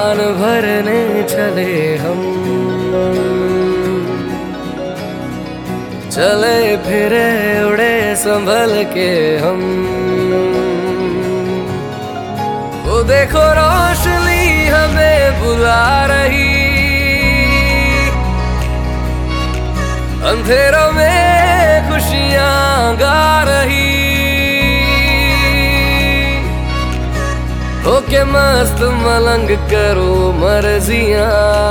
उड़ान भरने चले हम, चले फिरे उड़े संभल के हम। वो देखो रोशनी हमें बुला रही, अंधेरों में खुशियां गा रही। होके मस्त मलंग करो मर्जियां,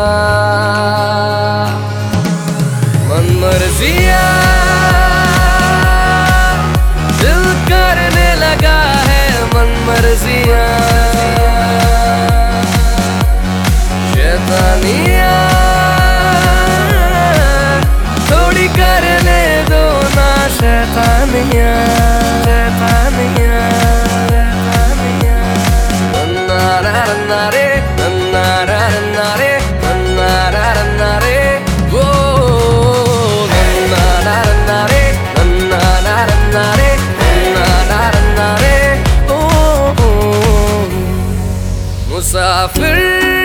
मन मर्जियां। दिल करने लगा है मन मर्जियां, शैतानियां थोड़ी करने दो ना शैतानियां, शैतानियां। नारे नारा नारे नारा नारे वो नारा नारे नारा नारे नारा नारे ओ मुसाफिर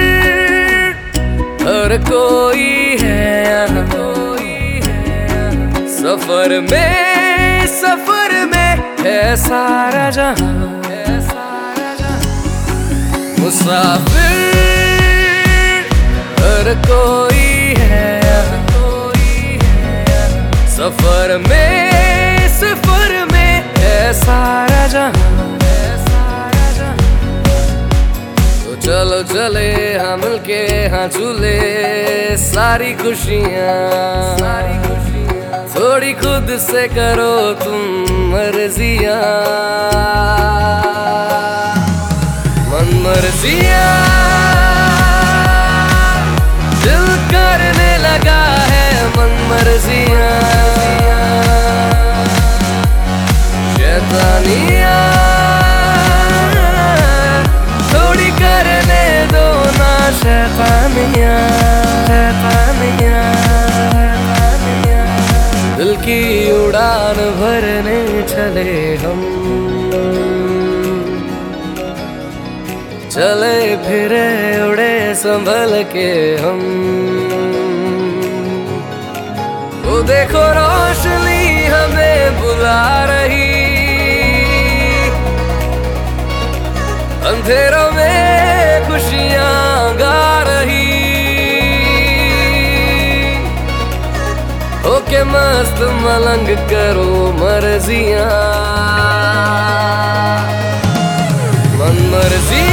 हर कोई है यहाँ, सफर में है सारा जहां। मुसाफिर हर कोई है यहाँ, सफर में है सारा जहां। तो चलो चले हाँ मिलके हाँ झूले सारी खुशियाँ, थोड़ी खुद से करो तुम मर्जियाँ, मन मर्जियां। दिल करने लगा है मन मर्जियां, शैतानियां थोड़ी करने दो ना शैतानियां, शैतानियां। दिल की उड़ान भरने चले हम, चले फिरे उड़े संभल के हम। वो देखो रोशनी हमें बुला रही, अंधेरों में खुशियां गा रही। होके मस्त मलंग करो मर्जियां, मन मर्जी।